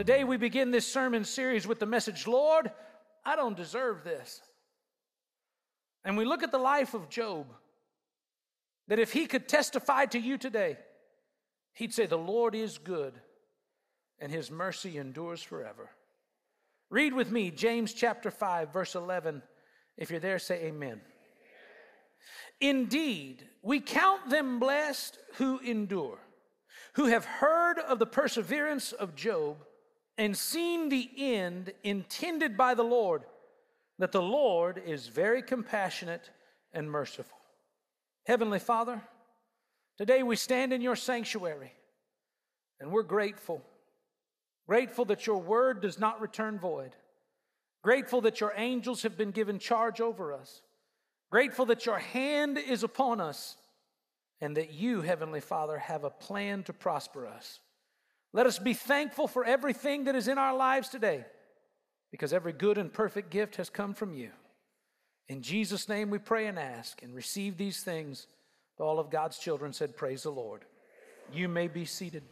Today we begin this sermon series with the message, Lord, I don't deserve this. And we look at the life of Job, that if he could testify to you today, he'd say, the Lord is good, and his mercy endures forever. Read with me, James chapter 5, verse 11. If you're there, say amen. Indeed, we count them blessed who endure, who have heard of the perseverance of Job and seen the end intended by the Lord, that the Lord is very compassionate and merciful. Heavenly Father, today we stand in your sanctuary, and we're grateful. Grateful that your word does not return void. Grateful that your angels have been given charge over us. Grateful that your hand is upon us, and that you, Heavenly Father, have a plan to prosper us. Let us be thankful for everything that is in our lives today, because every good and perfect gift has come from you. In Jesus' name we pray and ask and receive these things. All of God's children said, praise the Lord. You may be seated.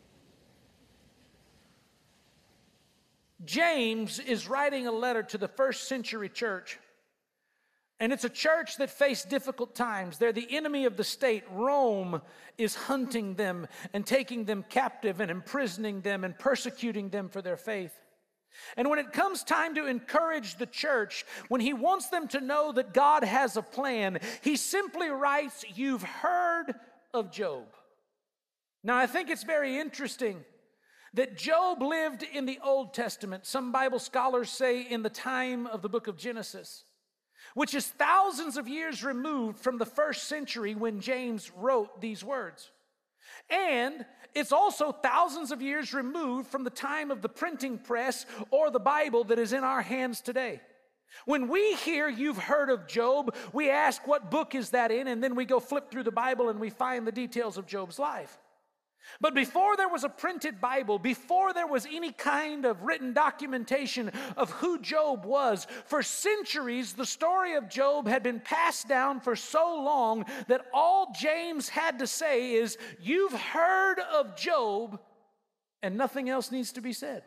James is writing a letter to the first century church. And it's a church that faced difficult times. They're the enemy of the state. Rome is hunting them and taking them captive and imprisoning them and persecuting them for their faith. And when it comes time to encourage the church, when he wants them to know that God has a plan, he simply writes, you've heard of Job. Now, I think it's very interesting that Job lived in the Old Testament. Some Bible scholars say in the time of the book of Genesis, which is thousands of years removed from the first century when James wrote these words. And it's also thousands of years removed from the time of the printing press or the Bible that is in our hands today. When we hear you've heard of Job, we ask what book is that in, and then we go flip through the Bible and we find the details of Job's life. But before there was a printed Bible, before there was any kind of written documentation of who Job was, for centuries the story of Job had been passed down for so long that all James had to say is, you've heard of Job, and nothing else needs to be said.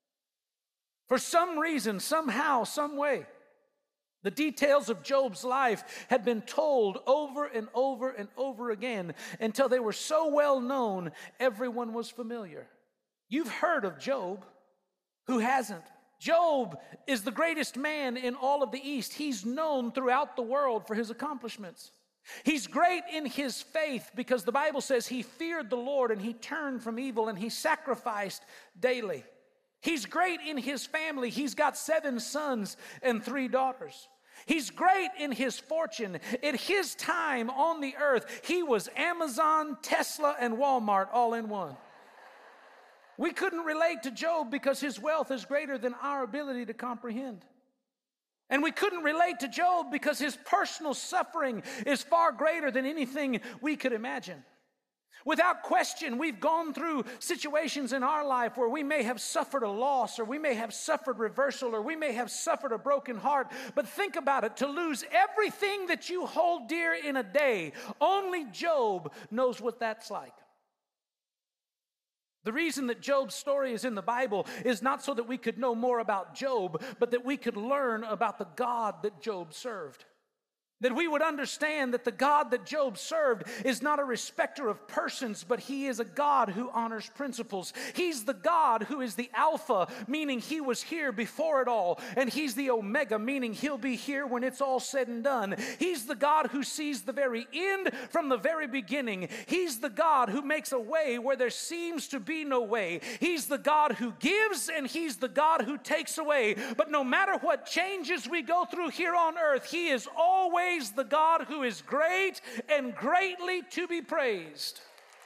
For some reason, somehow, some way, the details of Job's life had been told over and over and over again until they were so well known, everyone was familiar. You've heard of Job. Who hasn't? Job is the greatest man in all of the East. He's known throughout the world for his accomplishments. He's great in his faith because the Bible says he feared the Lord and he turned from evil and he sacrificed daily. He's great in his family. He's got 7 sons and 3 daughters. He's great in his fortune. At his time on the earth, he was Amazon, Tesla, and Walmart all in one. We couldn't relate to Job because his wealth is greater than our ability to comprehend. And we couldn't relate to Job because his personal suffering is far greater than anything we could imagine. Without question, we've gone through situations in our life where we may have suffered a loss, or we may have suffered reversal, or we may have suffered a broken heart. But think about it, to lose everything that you hold dear in a day, only Job knows what that's like. The reason that Job's story is in the Bible is not so that we could know more about Job, but that we could learn about the God that Job served. That we would understand that the God that Job served is not a respecter of persons, but he is a God who honors principles. He's the God who is the Alpha, meaning he was here before it all. And he's the Omega, meaning he'll be here when it's all said and done. He's the God who sees the very end from the very beginning. He's the God who makes a way where there seems to be no way. He's the God who gives, and he's the God who takes away. But no matter what changes we go through here on earth, he is always the God who is great and greatly to be praised.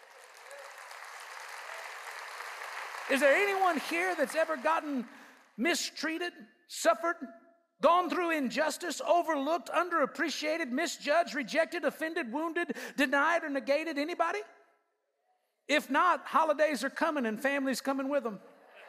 Is there anyone here that's ever gotten mistreated, suffered, gone through injustice, overlooked, underappreciated, misjudged, rejected, offended, wounded, denied, or negated? Anybody? If not, holidays are coming and families coming with them.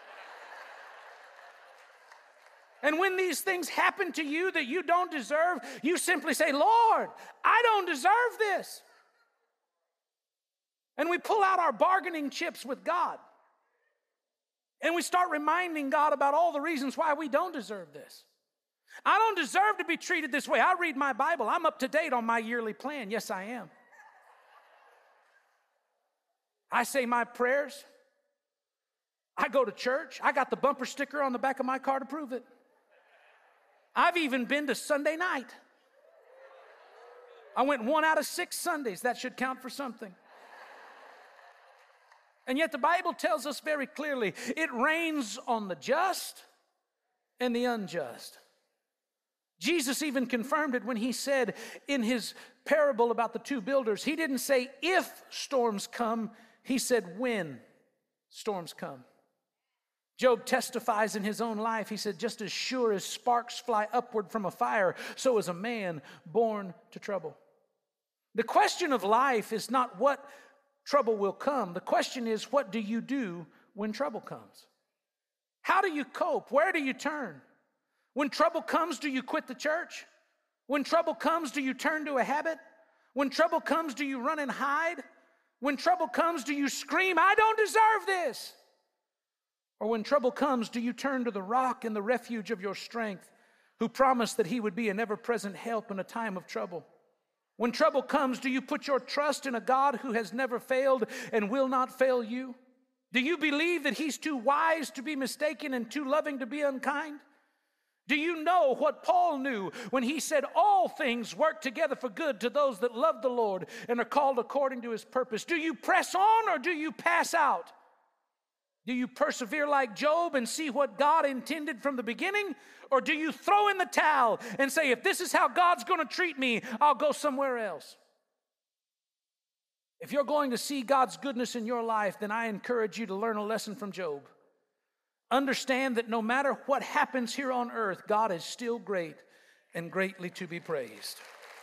And when these things happen to you that you don't deserve, you simply say, Lord, I don't deserve this. And we pull out our bargaining chips with God. And we start reminding God about all the reasons why we don't deserve this. I don't deserve to be treated this way. I read my Bible. I'm up to date on my yearly plan. Yes, I am. I say my prayers. I go to church. I got the bumper sticker on the back of my car to prove it. I've even been to Sunday night. I went 1 out of 6 Sundays. That should count for something. And yet the Bible tells us very clearly, it rains on the just and the unjust. Jesus even confirmed it when he said in his parable about the 2 builders, he didn't say if storms come, he said when storms come. Job testifies in his own life. He said, just as sure as sparks fly upward from a fire, so is a man born to trouble. The question of life is not what trouble will come. The question is, what do you do when trouble comes? How do you cope? Where do you turn? When trouble comes, do you quit the church? When trouble comes, do you turn to a habit? When trouble comes, do you run and hide? When trouble comes, do you scream, I don't deserve this? Or when trouble comes, do you turn to the rock and the refuge of your strength, who promised that he would be an ever-present help in a time of trouble? When trouble comes, do you put your trust in a God who has never failed and will not fail you? Do you believe that he's too wise to be mistaken and too loving to be unkind? Do you know what Paul knew when he said all things work together for good to those that love the Lord and are called according to his purpose? Do you press on or do you pass out? Do you persevere like Job and see what God intended from the beginning? Or do you throw in the towel and say, if this is how God's going to treat me, I'll go somewhere else? If you're going to see God's goodness in your life, then I encourage you to learn a lesson from Job. Understand that no matter what happens here on earth, God is still great and greatly to be praised.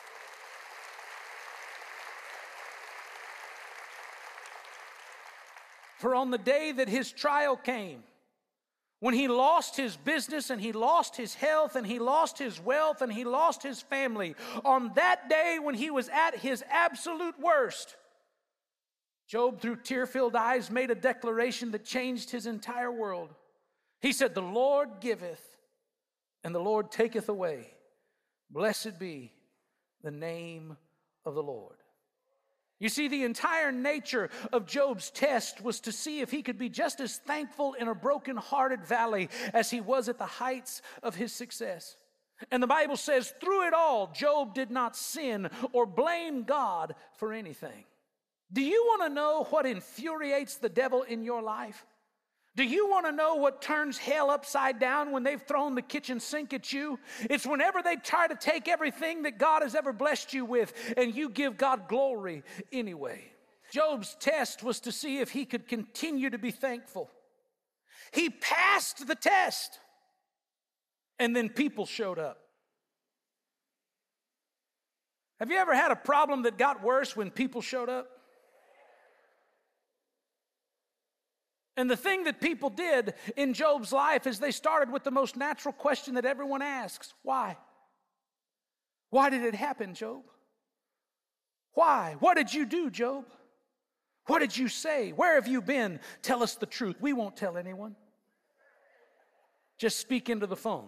For on the day that his trial came, when he lost his business and he lost his health and he lost his wealth and he lost his family, on that day when he was at his absolute worst, Job, through tear-filled eyes, made a declaration that changed his entire world. He said, the Lord giveth and the Lord taketh away. Blessed be the name of the Lord. You see, the entire nature of Job's test was to see if he could be just as thankful in a broken-hearted valley as he was at the heights of his success. And the Bible says, through it all, Job did not sin or blame God for anything. Do you want to know what infuriates the devil in your life? Do you want to know what turns hell upside down when they've thrown the kitchen sink at you? It's whenever they try to take everything that God has ever blessed you with and you give God glory anyway. Job's test was to see if he could continue to be thankful. He passed the test, and then people showed up. Have you ever had a problem that got worse when people showed up? And the thing that people did in Job's life is they started with the most natural question that everyone asks. Why? Why did it happen, Job? Why? What did you do, Job? What did you say? Where have you been? Tell us the truth. We won't tell anyone. Just speak into the phone.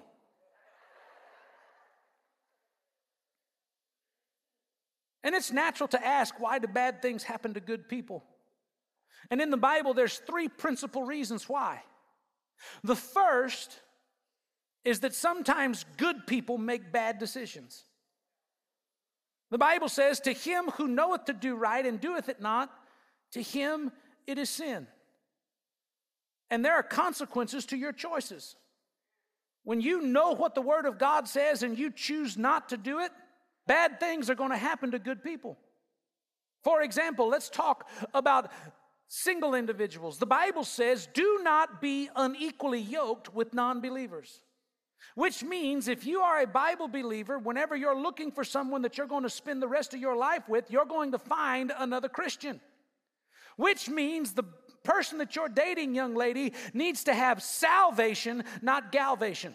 And it's natural to ask, why do bad things happen to good people? And in the Bible, there's 3 principal reasons why. The first is that sometimes good people make bad decisions. The Bible says, to him who knoweth to do right and doeth it not, to him it is sin. And there are consequences to your choices. When you know what the Word of God says and you choose not to do it, bad things are going to happen to good people. For example, let's talk about single individuals. The Bible says, do not be unequally yoked with non-believers. Which means if you are a Bible believer, whenever you're looking for someone that you're going to spend the rest of your life with, you're going to find another Christian. Which means the person that you're dating, young lady, needs to have salvation, not galvation.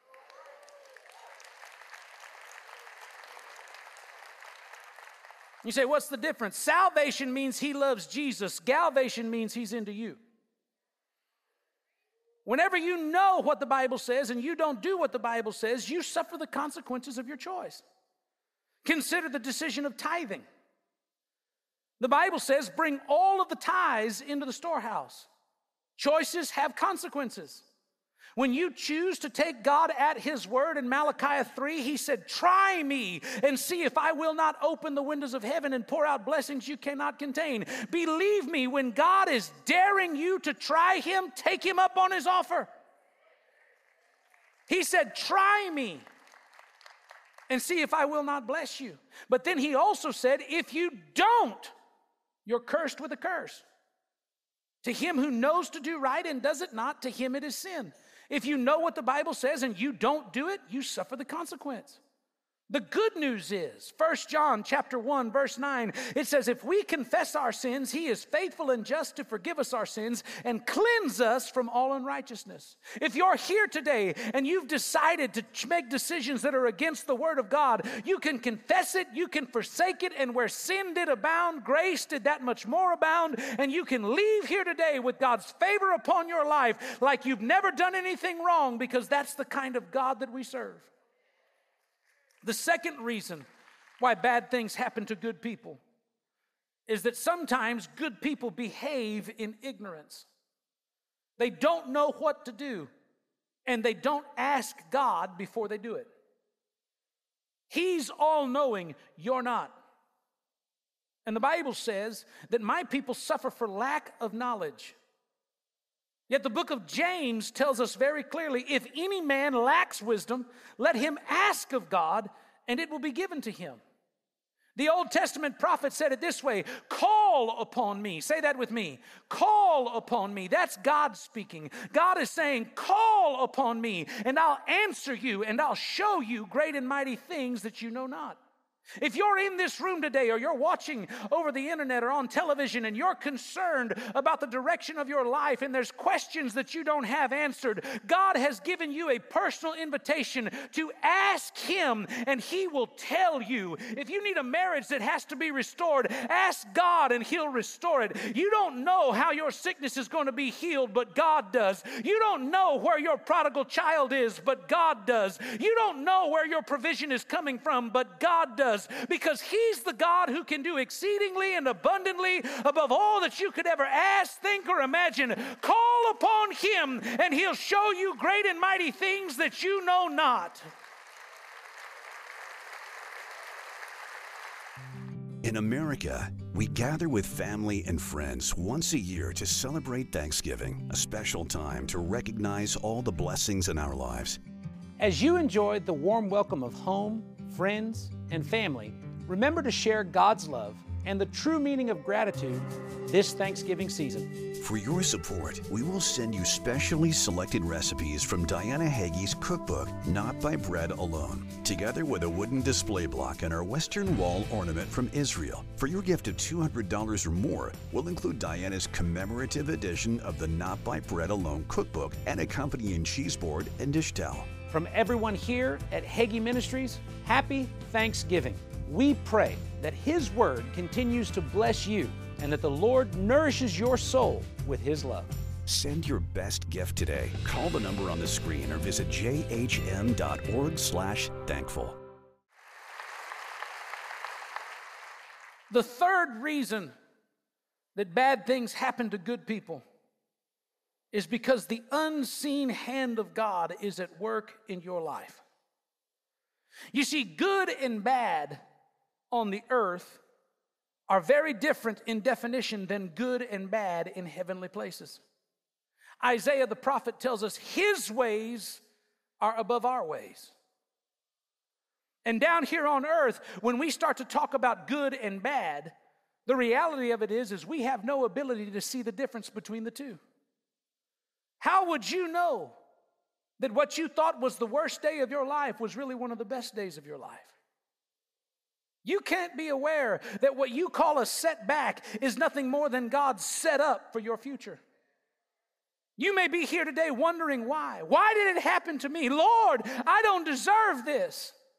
You say, what's the difference? Salvation means he loves Jesus. Galvation means he's into you. Whenever you know what the Bible says and you don't do what the Bible says, you suffer the consequences of your choice. Consider the decision of tithing. The Bible says, bring all of the tithes into the storehouse. Choices have consequences. When you choose to take God at His word in Malachi 3, He said, try me and see if I will not open the windows of heaven and pour out blessings you cannot contain. Believe me, when God is daring you to try Him, take Him up on His offer. He said, try me and see if I will not bless you. But then He also said, if you don't, you're cursed with a curse. To him who knows to do right and does it not, to him it is sin. If you know what the Bible says and you don't do it, you suffer the consequence. The good news is, 1 John chapter 1, verse 9, it says, if we confess our sins, He is faithful and just to forgive us our sins and cleanse us from all unrighteousness. If you're here today and you've decided to make decisions that are against the Word of God, you can confess it, you can forsake it, and where sin did abound, grace did that much more abound, and you can leave here today with God's favor upon your life like you've never done anything wrong, because that's the kind of God that we serve. The second reason why bad things happen to good people is that sometimes good people behave in ignorance. They don't know what to do, and they don't ask God before they do it. He's all-knowing, you're not. And the Bible says that my people suffer for lack of knowledge. Yet the book of James tells us very clearly, if any man lacks wisdom, let him ask of God, and it will be given to him. The Old Testament prophet said it this way, call upon me. Say that with me. Call upon me. That's God speaking. God is saying, call upon me, and I'll answer you, and I'll show you great and mighty things that you know not. If you're in this room today or you're watching over the internet or on television and you're concerned about the direction of your life and there's questions that you don't have answered, God has given you a personal invitation to ask Him and He will tell you. If you need a marriage that has to be restored, ask God and He'll restore it. You don't know how your sickness is going to be healed, but God does. You don't know where your prodigal child is, but God does. You don't know where your provision is coming from, but God does. Because He's the God who can do exceedingly and abundantly above all that you could ever ask, think, or imagine. Call upon Him and He'll show you great and mighty things that you know not. In America, we gather with family and friends once a year to celebrate Thanksgiving, a special time to recognize all the blessings in our lives. As you enjoyed the warm welcome of home, friends, and family, remember to share God's love and the true meaning of gratitude this Thanksgiving season. For your support, we will send you specially selected recipes from Diana Hagee's cookbook, Not by Bread Alone, together with a wooden display block and our Western wall ornament from Israel. For your gift of $200 or more, we'll include Diana's commemorative edition of the Not by Bread Alone cookbook and accompanying cheese board and dish towel. From everyone here at Hagee Ministries, happy Thanksgiving. We pray that His Word continues to bless you and that the Lord nourishes your soul with His love. Send your best gift today. Call the number on the screen or visit jhm.org/thankful. The third reason that bad things happen to good people is because the unseen hand of God is at work in your life. You see, good and bad on the earth are very different in definition than good and bad in heavenly places. Isaiah the prophet tells us His ways are above our ways. And down here on earth, when we start to talk about good and bad, the reality of it is we have no ability to see the difference between the two. How would you know that what you thought was the worst day of your life was really one of the best days of your life? You can't be aware that what you call a setback is nothing more than God's set up for your future. You may be here today wondering why. Why did it happen to me? Lord, I don't deserve this.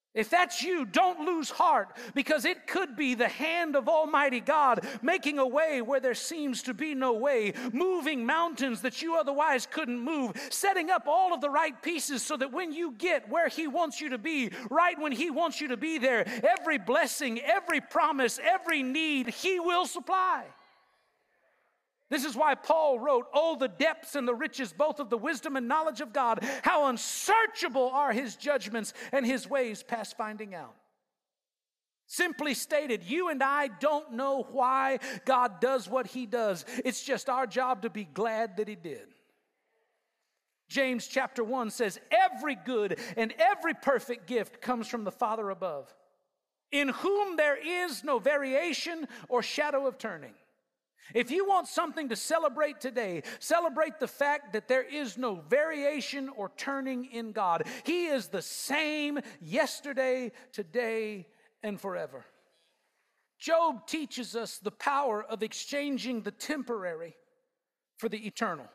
If that's you, don't lose heart, because it could be the hand of Almighty God making a way where there seems to be no way, moving mountains that you otherwise couldn't move, setting up all of the right pieces so that when you get where He wants you to be, right when He wants you to be there, every blessing, every promise, every need, He will supply. This is why Paul wrote, "Oh, the depths and the riches, both of the wisdom and knowledge of God. How unsearchable are His judgments and His ways past finding out." Simply stated, you and I don't know why God does what He does. It's just our job to be glad that He did. James chapter 1 says, "Every good and every perfect gift comes from the Father above, in whom there is no variation or shadow of turning." If you want something to celebrate today, celebrate the fact that there is no variation or turning in God. He is the same yesterday, today, and forever. Job teaches us the power of exchanging the temporary for the eternal.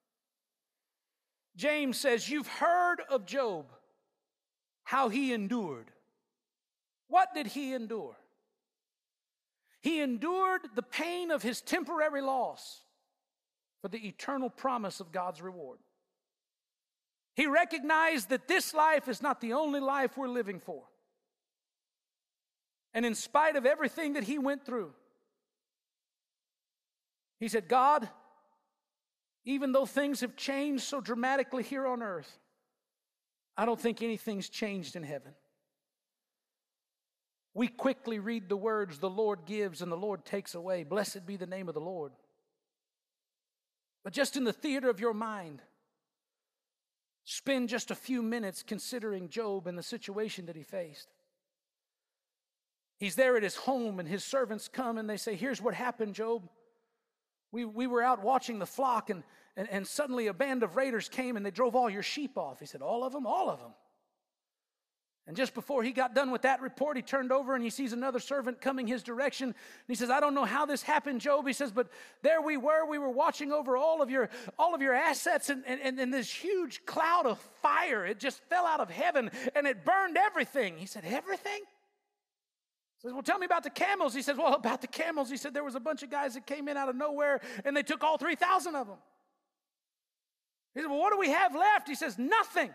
James says, "You've heard of Job, how he endured." What did he endure? He endured the pain of his temporary loss for the eternal promise of God's reward. He recognized that this life is not the only life we're living for. And in spite of everything that he went through, he said, "God, even though things have changed so dramatically here on earth, I don't think anything's changed in heaven." We quickly read the words, "The Lord gives and the Lord takes away. Blessed be the name of the Lord." But just in the theater of your mind, spend just a few minutes considering Job and the situation that he faced. He's there at his home and his servants come and they say, "Here's what happened, Job. We were out watching the flock and suddenly a band of raiders came and they drove all your sheep off." He said, "All of them?" "All of them." And just before he got done with that report, he turned over and he sees another servant coming his direction. And he says, "I don't know how this happened, Job." He says, "But there we were watching over all of your assets, and this huge cloud of fire, it just fell out of heaven and it burned everything." He said, "Everything?" He says, "Well, tell me about the camels." He says, "Well, about the camels," he said, "there was a bunch of guys that came in out of nowhere and they took all 3,000 of them." He said, "Well, what do we have left?" He says, "Nothing."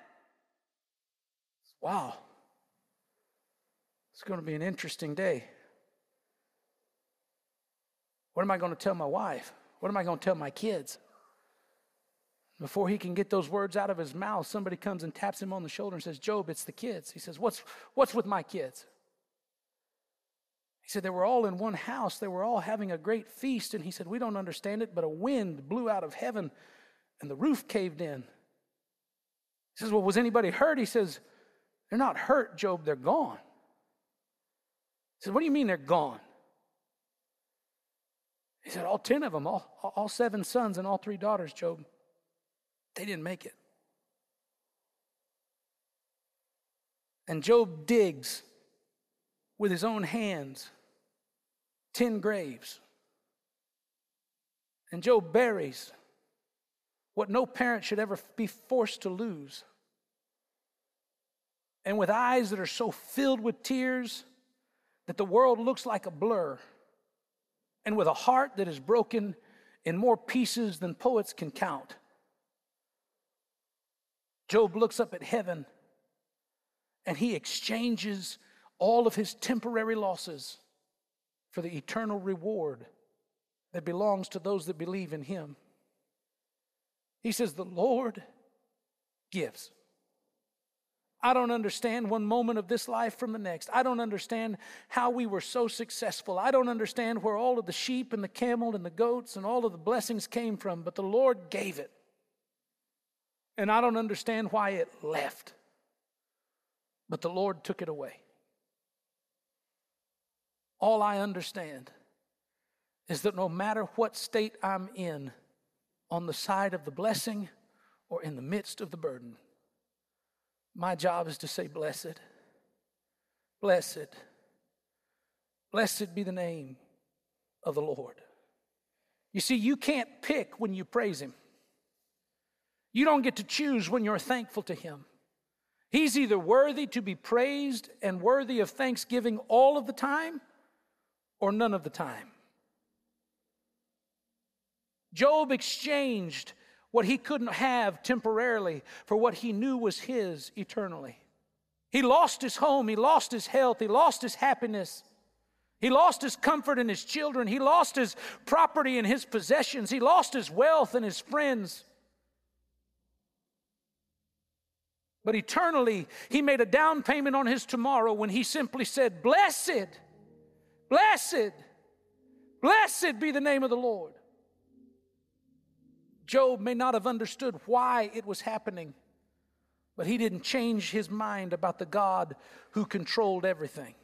Wow. It's going to be an interesting day. What am I going to tell my wife? What am I going to tell my kids? Before he can get those words out of his mouth, somebody comes and taps him on the shoulder and says, "Job, it's the kids." He says, What's with my kids?" He said, "They were all in one house. They were all having a great feast." And he said, "We don't understand it, but a wind blew out of heaven and the roof caved in." He says, "Well, was anybody hurt?" He says, "They're not hurt, Job, they're gone." He said, "What do you mean they're gone?" He said, "All 10 of them, all 7 sons and all 3 daughters, Job, they didn't make it." And Job digs with his own hands 10 graves. And Job buries what no parent should ever be forced to lose. And with eyes that are so filled with tears that the world looks like a blur, and with a heart that is broken in more pieces than poets can count, Job looks up at heaven and he exchanges all of his temporary losses for the eternal reward that belongs to those that believe in him. He says, "The Lord gives." I don't understand one moment of this life from the next. I don't understand how we were so successful. I don't understand where all of the sheep and the camel and the goats and all of the blessings came from, but the Lord gave it. And I don't understand why it left, but the Lord took it away. All I understand is that no matter what state I'm in, on the side of the blessing or in the midst of the burden, my job is to say, "Blessed, blessed, blessed be the name of the Lord." You see, you can't pick when you praise Him. You don't get to choose when you're thankful to Him. He's either worthy to be praised and worthy of thanksgiving all of the time or none of the time. Job exchanged what he couldn't have temporarily for what he knew was his eternally. He lost his home, he lost his health, he lost his happiness. He lost his comfort and his children. He lost his property and his possessions. He lost his wealth and his friends. But eternally, he made a down payment on his tomorrow when he simply said, "Blessed, blessed, blessed be the name of the Lord." Job may not have understood why it was happening, but he didn't change his mind about the God who controlled everything.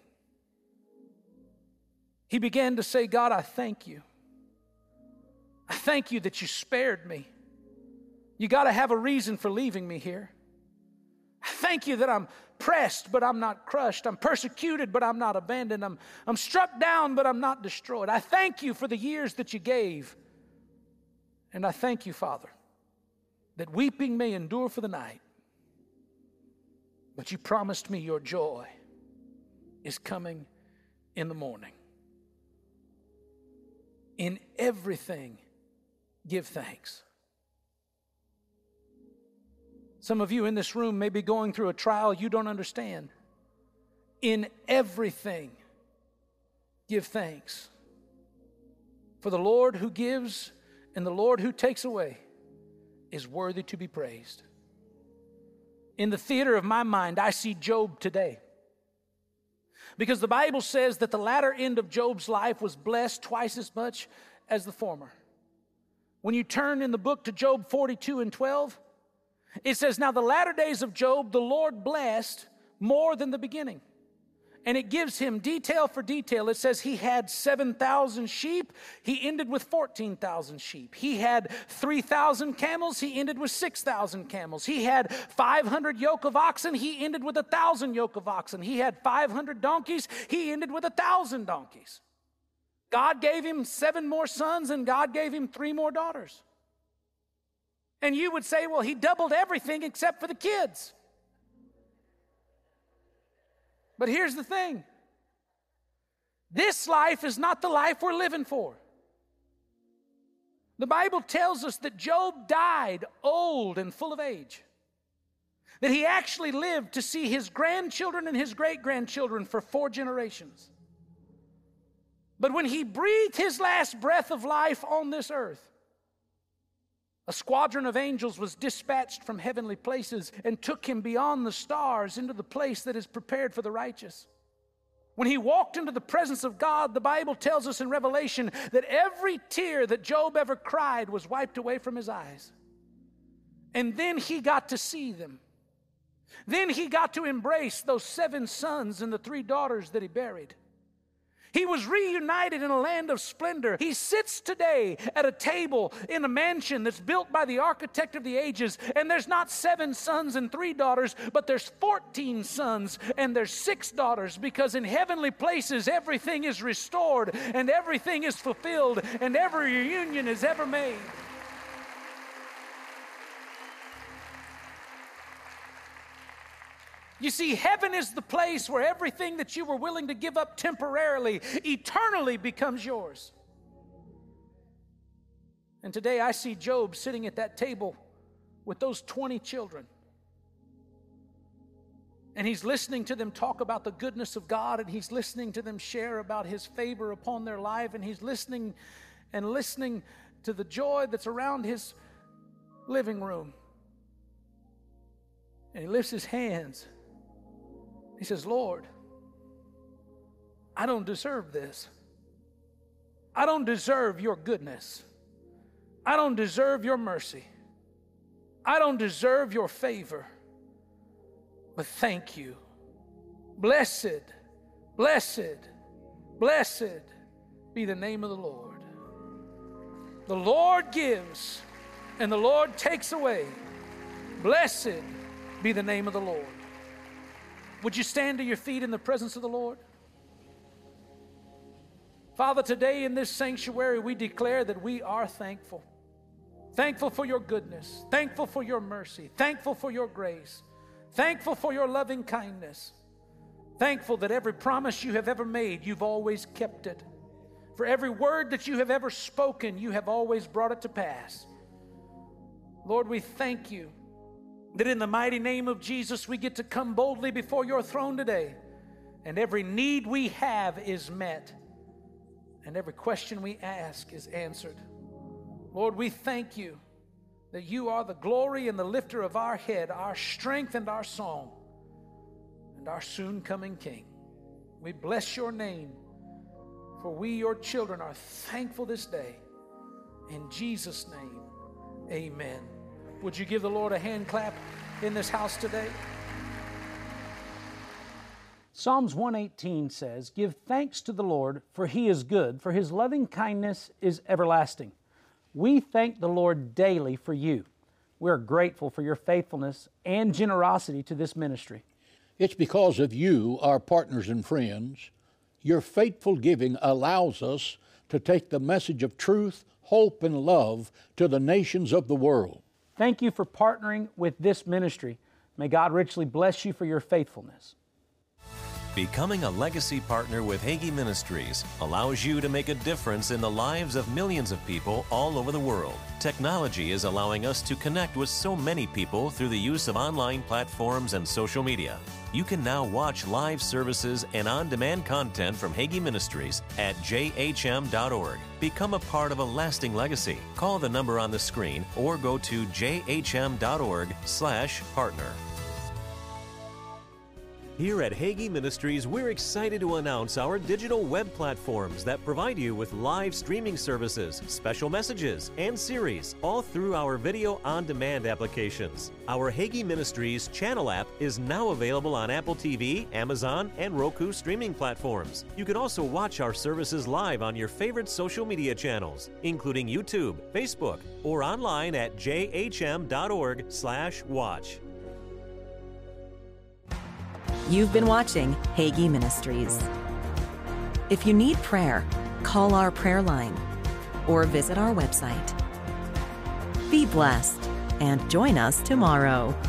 He began to say, "God, I thank you. I thank you that you spared me. You got to have a reason for leaving me here. I thank you that I'm pressed, but I'm not crushed. I'm persecuted, but I'm not abandoned. I'm struck down, but I'm not destroyed. I thank you for the years that you gave. And I thank you, Father, that weeping may endure for the night, but you promised me your joy is coming in the morning. In everything, give thanks." Some of you in this room may be going through a trial you don't understand. In everything, give thanks. For the Lord who gives and the Lord who takes away is worthy to be praised. In the theater of my mind, I see Job today. Because the Bible says that the latter end of Job's life was blessed twice as much as the former. When you turn in the book to Job 42 and 12, it says, "Now the latter days of Job, the Lord blessed more than the beginning." And it gives him detail for detail. It says he had 7,000 sheep. He ended with 14,000 sheep. He had 3,000 camels. He ended with 6,000 camels. He had 500 yoke of oxen. He ended with 1,000 yoke of oxen. He had 500 donkeys. He ended with 1,000 donkeys. God gave him 7 more sons, and God gave him 3 more daughters. And you would say, well, he doubled everything except for the kids. But here's the thing. This life is not the life we're living for. The Bible tells us that Job died old and full of age. That he actually lived to see his grandchildren and his great-grandchildren for 4 generations. But when he breathed his last breath of life on this earth, a squadron of angels was dispatched from heavenly places and took him beyond the stars into the place that is prepared for the righteous. When he walked into the presence of God, the Bible tells us in Revelation that every tear that Job ever cried was wiped away from his eyes. And then he got to see them. Then he got to embrace those 7 sons and the 3 daughters that he buried. He was reunited in a land of splendor. He sits today at a table in a mansion that's built by the architect of the ages, and there's not 7 sons and 3 daughters, but there's 14 sons and there's 6 daughters, because in heavenly places everything is restored and everything is fulfilled and every reunion is ever made. You see, heaven is the place where everything that you were willing to give up temporarily, eternally becomes yours. And today I see Job sitting at that table with those 20 children. And he's listening to them talk about the goodness of God, and he's listening to them share about his favor upon their life, and he's listening to the joy that's around his living room. And he lifts his hands. He says, "Lord, I don't deserve this. I don't deserve your goodness. I don't deserve your mercy. I don't deserve your favor. But thank you. Blessed, blessed, blessed be the name of the Lord. The Lord gives and the Lord takes away. Blessed be the name of the Lord." Would you stand to your feet in the presence of the Lord? Father, today in this sanctuary, we declare that we are thankful. Thankful for your goodness. Thankful for your mercy. Thankful for your grace. Thankful for your loving kindness. Thankful that every promise you have ever made, you've always kept it. For every word that you have ever spoken, you have always brought it to pass. Lord, we thank you that in the mighty name of Jesus, we get to come boldly before your throne today, and every need we have is met, and every question we ask is answered. Lord, we thank you that you are the glory and the lifter of our head, our strength and our song, and our soon-coming King. We bless your name, for we, your children, are thankful this day. In Jesus' name, amen. Would you give the Lord a hand clap in this house today? Psalms 118 says, "Give thanks to the Lord, for He is good, for His loving kindness is everlasting." We thank the Lord daily for you. We're grateful for your faithfulness and generosity to this ministry. It's because of you, our partners and friends. Your faithful giving allows us to take the message of truth, hope, and love to the nations of the world. Thank you for partnering with this ministry. May God richly bless you for your faithfulness. Becoming a legacy partner with Hagee Ministries allows you to make a difference in the lives of millions of people all over the world. Technology is allowing us to connect with so many people through the use of online platforms and social media. You can now watch live services and on-demand content from Hagee Ministries at jhm.org. Become a part of a lasting legacy. Call the number on the screen or go to jhm.org/partner. Here at Hagee Ministries, we're excited to announce our digital web platforms that provide you with live streaming services, special messages, and series, all through our video on-demand applications. Our Hagee Ministries channel app is now available on Apple TV, Amazon, and Roku streaming platforms. You can also watch our services live on your favorite social media channels, including YouTube, Facebook, or online at jhm.org/watch. You've been watching Hagee Ministries. If you need prayer, call our prayer line or visit our website. Be blessed and join us tomorrow.